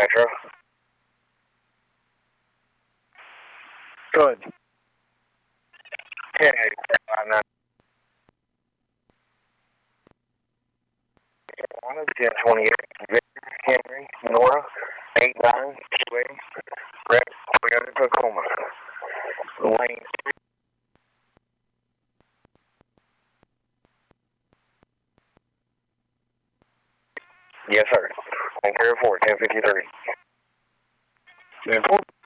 Metro. Good. 1080, 1028, Henry, Nora, 8928, Red, Toyota Tacoma, Lane. Yes, sir. On Carrier 4, 1053. 10-4.